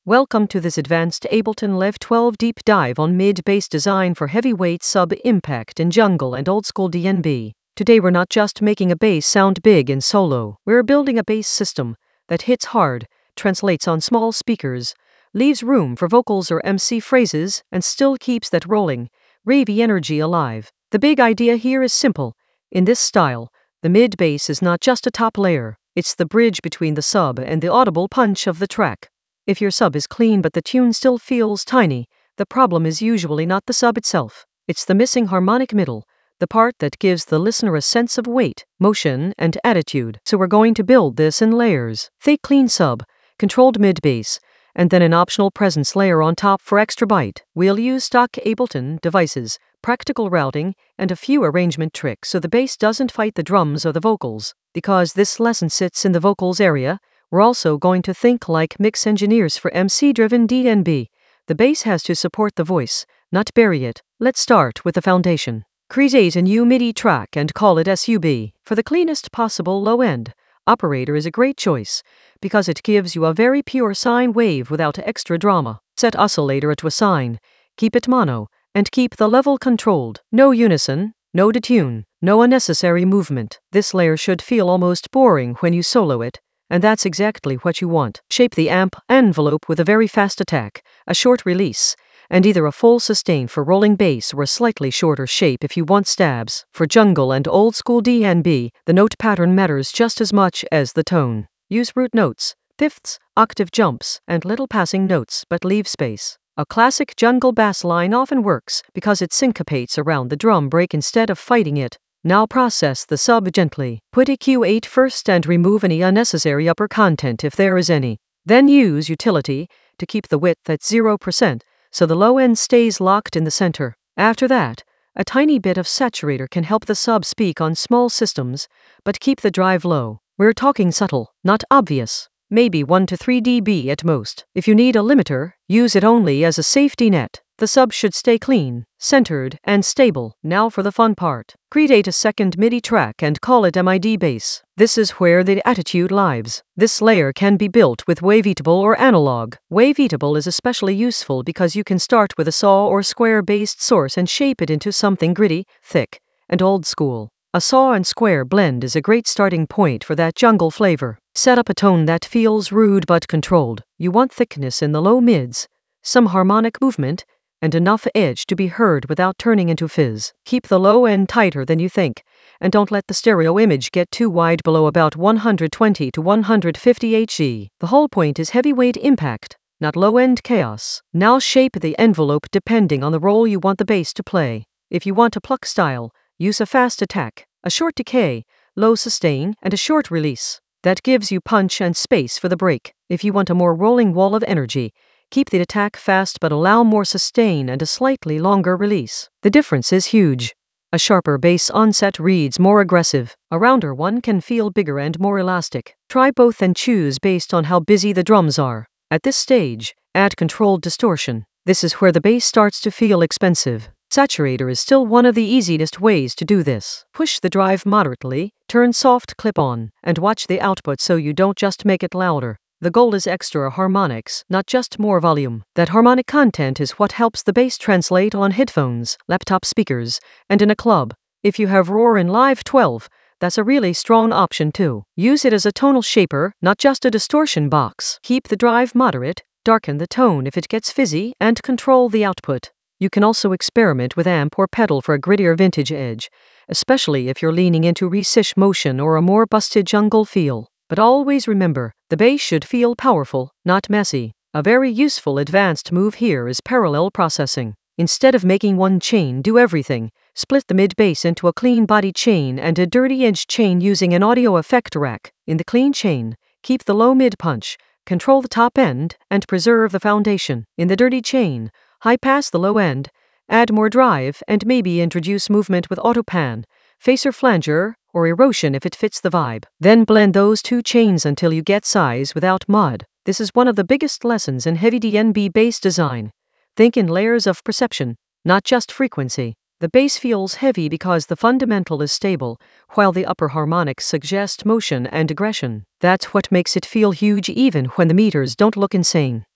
Welcome to this advanced Ableton Live 12 deep dive on mid-bass design for heavyweight sub-impact in jungle and old-school DnB. Today we're not just making a bass sound big in solo, we're building a bass system that hits hard, translates on small speakers, leaves room for vocals or MC phrases, and still keeps that rolling, ravey energy alive. The big idea here is simple. In this style, the mid-bass is not just a top layer, it's the bridge between the sub and the audible punch of the track. If your sub is clean but the tune still feels tiny, the problem is usually not the sub itself. It's the missing harmonic middle, the part that gives the listener a sense of weight, motion, and attitude. So we're going to build this in layers. Thick clean sub, controlled mid-bass, and then an optional presence layer on top for extra bite. We'll use stock Ableton devices, practical routing, and a few arrangement tricks so the bass doesn't fight the drums or the vocals. Because this lesson sits in the vocals area, we're also going to think like mix engineers for MC-driven DnB. The bass has to support the voice, not bury it. Let's start with the foundation. Create a new MIDI track and call it SUB. For the cleanest possible low-end, Operator is a great choice, because it gives you a very pure sine wave without extra drama. Set oscillator to a sine, keep it mono, and keep the level controlled. No unison, no detune, no unnecessary movement. This layer should feel almost boring when you solo it, and that's exactly what you want. Shape the amp envelope with a very fast attack, a short release, and either a full sustain for rolling bass or a slightly shorter shape if you want stabs. For jungle and old school DnB, the note pattern matters just as much as the tone. Use root notes, fifths, octave jumps, and little passing notes, but leave space. A classic jungle bass line often works because it syncopates around the drum break instead of fighting it. Now process the sub gently. Put EQ8 first and remove any unnecessary upper content if there is any. Then use utility to keep the width at 0%, so the low end stays locked in the center. After that, a tiny bit of saturator can help the sub speak on small systems, but keep the drive low. We're talking subtle, not obvious. Maybe 1 to 3 dB at most. If you need a limiter, use it only as a safety net. The sub should stay clean, centered, and stable. Now for the fun part. Create a second MIDI track and call it MID bass. This is where the attitude lives. This layer can be built with Wavetable or analog. Wavetable is especially useful because you can start with a saw or square-based source and shape it into something gritty, thick, and old school. A saw and square blend is a great starting point for that jungle flavor. Set up a tone that feels rude but controlled. You want thickness in the low mids, some harmonic movement, and enough edge to be heard without turning into fizz. Keep the low end tighter than you think, and don't let the stereo image get too wide below about 120 to 150 Hz. The whole point is heavyweight impact, not low-end chaos. Now shape the envelope depending on the role you want the bass to play. If you want a pluck style, use a fast attack, a short decay, low sustain, and a short release. That gives you punch and space for the break. If you want a more rolling wall of energy, keep the attack fast but allow more sustain and a slightly longer release. The difference is huge. A sharper bass onset reads more aggressive. A rounder one can feel bigger and more elastic. Try both and choose based on how busy the drums are. At this stage, add controlled distortion. This is where the bass starts to feel expensive. Saturator is still one of the easiest ways to do this. Push the drive moderately, turn soft clip on, and watch the output so you don't just make it louder. The goal is extra harmonics, not just more volume. That harmonic content is what helps the bass translate on headphones, laptop speakers, and in a club. If you have Roar in Live 12, that's a really strong option too. Use it as a tonal shaper, not just a distortion box. Keep the drive moderate, darken the tone if it gets fizzy, and control the output. You can also experiment with amp or pedal for a grittier vintage edge, especially if you're leaning into resish motion or a more busted jungle feel. But always remember, the bass should feel powerful, not messy. A very useful advanced move here is parallel processing. Instead of making one chain do everything, split the mid-bass into a clean body chain and a dirty edge chain using an audio effect rack. In the clean chain, keep the low mid punch, control the top end, and preserve the foundation. In the dirty chain, high pass the low end, add more drive, and maybe introduce movement with autopan, phaser flanger, or erosion if it fits the vibe. Then blend those two chains until you get size without mud. This is one of the biggest lessons in heavy DnB bass design. Think in layers of perception, not just frequency. The bass feels heavy because the fundamental is stable, while the upper harmonics suggest motion and aggression. That's what makes it feel huge even when the meters don't look insane.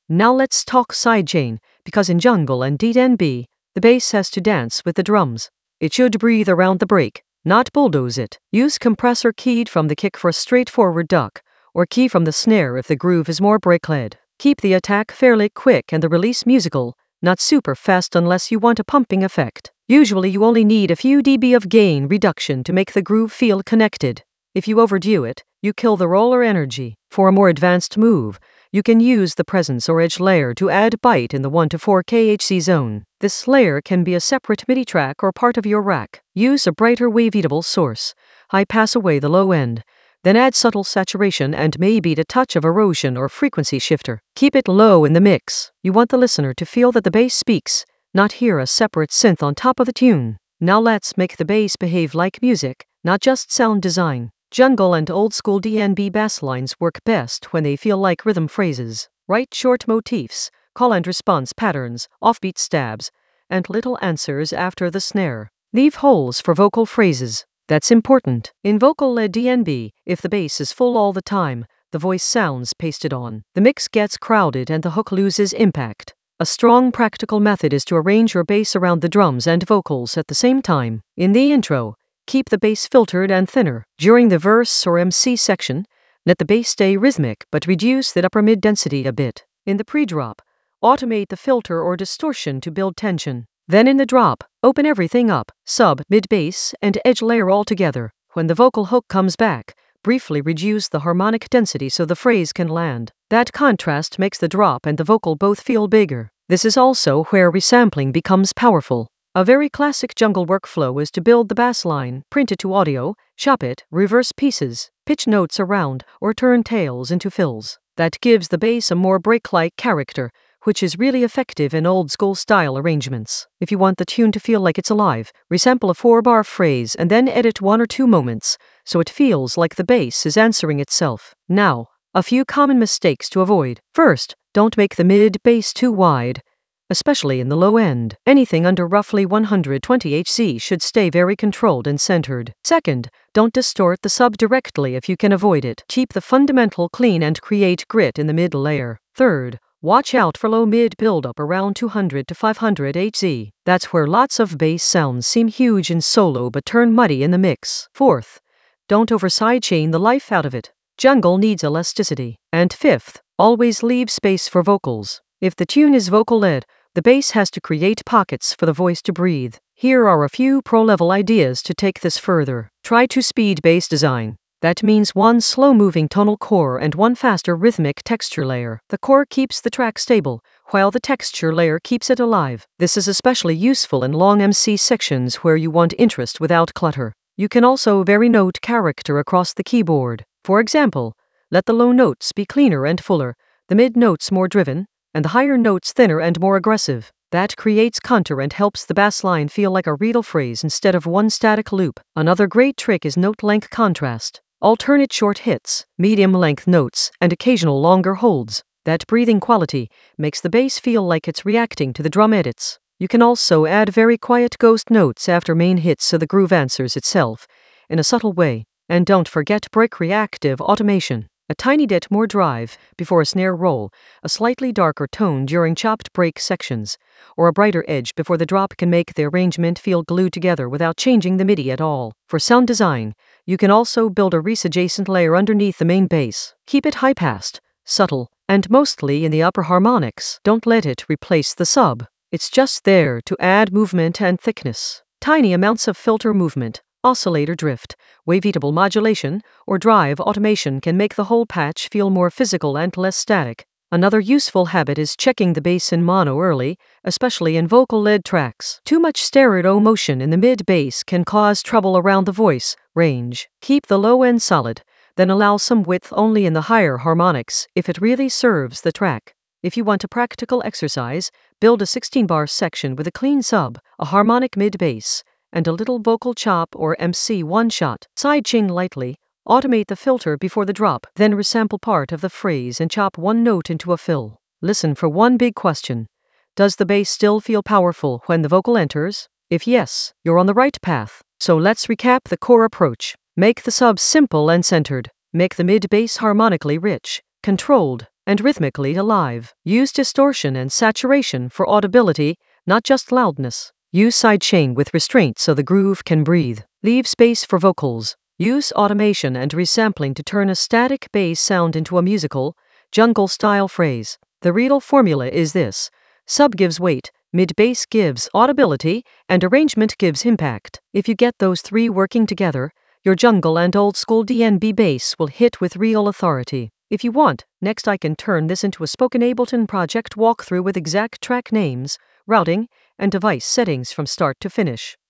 Now let's talk sidechain, because in jungle and DNB, the bass has to dance with the drums. It should breathe around the break, not bulldoze it. Use compressor keyed from the kick for a straightforward duck, or key from the snare if the groove is more break-led. Keep the attack fairly quick and the release musical, not super fast unless you want a pumping effect. Usually you only need a few dB of gain reduction to make the groove feel connected. If you overdo it, you kill the roller energy. For a more advanced move, you can use the presence or edge layer to add bite in the 1 to 4 kHz zone. This layer can be a separate MIDI track or part of your rack. Use a brighter waveatable source. High pass away the low end. Then add subtle saturation and maybe a touch of erosion or frequency shifter. Keep it low in the mix. You want the listener to feel that the bass speaks, not hear a separate synth on top of the tune. Now let's make the bass behave like music, not just sound design. Jungle and old school DNB bass lines work best when they feel like rhythm phrases. Write short motifs, call and response patterns, offbeat stabs, and little answers after the snare. Leave holes for vocal phrases. That's important. In vocal-led DNB, if the bass is full all the time, the voice sounds pasted on. The mix gets crowded and the hook loses impact. A strong practical method is to arrange your bass around the drums and vocals at the same time. In the intro, keep the bass filtered and thinner. During the verse or MC section, let the bass stay rhythmic but reduce the upper mid density a bit. In the pre-drop, automate the filter or distortion to build tension. Then in the drop, open everything up, sub, mid bass, and edge layer all together. When the vocal hook comes back, briefly reduce the harmonic density so the phrase can land. That contrast makes the drop and the vocal both feel bigger. This is also where resampling becomes powerful. A very classic jungle workflow is to build the bass line, print it to audio, chop it, reverse pieces, pitch notes around, or turn tails into fills. That gives the bass a more break-like character, which is really effective in old-school style arrangements. If you want the tune to feel like it's alive, resample a 4-bar phrase and then edit 1 or 2 moments, so it feels like the bass is answering itself. Now, a few common mistakes to avoid. First, don't make the mid-bass too wide, especially in the low end. Anything under roughly 120 Hz should stay very controlled and centered. Second, don't distort the sub directly if you can avoid it. Keep the fundamental clean and create grit in the mid layer. Third, watch out for low mid buildup around 200 to 500 Hz. That's where lots of bass sounds seem huge in solo but turn muddy in the mix. Fourth, don't over sidechain the life out of it. Jungle needs elasticity. And fifth, always leave space for vocals. If the tune is vocal-led, the bass has to create pockets for the voice to breathe. Here are a few pro-level ideas to take this further. Try 2-speed bass design. That means 1 slow-moving tonal core and 1 faster rhythmic texture layer. The core keeps the track stable, while the texture layer keeps it alive. This is especially useful in long MC sections where you want interest without clutter. You can also vary note character across the keyboard. For example, let the low notes be cleaner and fuller, the mid notes more driven, and the higher notes thinner and more aggressive. That creates contour and helps the bass line feel like a riddle phrase instead of one static loop. Another great trick is note length contrast. Alternate short hits, medium length notes, and occasional longer holds. That breathing quality makes the bass feel like it's reacting to the drum edits. You can also add very quiet ghost notes after main hits so the groove answers itself in a subtle way. And don't forget break reactive automation. A tiny bit more drive before a snare roll, a slightly darker tone during chopped break sections, or a brighter edge before the drop can make the arrangement feel glued together without changing the MIDI at all. For sound design, you can also build a res-adjacent layer underneath the main bass. Keep it high-passed, subtle, and mostly in the upper harmonics. Don't let it replace the sub. It's just there to add movement and thickness. Tiny amounts of filter movement, oscillator drift, waveatable modulation, or drive automation can make the whole patch feel more physical and less static. Another useful habit is checking the bass in mono early, especially in vocal-led tracks. Too much stereo motion in the mid-bass can cause trouble around the voice range. Keep the low end solid, then allow some width only in the higher harmonics if it really serves the track. If you want a practical exercise, build a 16-bar section with a clean sub, a harmonic mid-bass, and a little vocal chop or MC one-shot. Sidechain lightly, automate the filter before the drop, then resample part of the phrase and chop 1 note into a fill. Listen for one big question. Does the bass still feel powerful when the vocal enters? If yes, you're on the right path. So let's recap the core approach. Make the sub simple and centered. Make the mid-bass harmonically rich, controlled, and rhythmically alive. Use distortion and saturation for audibility, not just loudness. Use sidechain with restraint so the groove can breathe. Leave space for vocals. Use automation and resampling to turn a static bass sound into a musical, jungle-style phrase. The real formula is this: sub gives weight, mid-bass gives audibility, and arrangement gives impact. If you get those three working together, your jungle and old-school DnB bass will hit with real authority. If you want, next I can turn this into a spoken Ableton project walkthrough with exact track names, routing, and device settings from start to finish.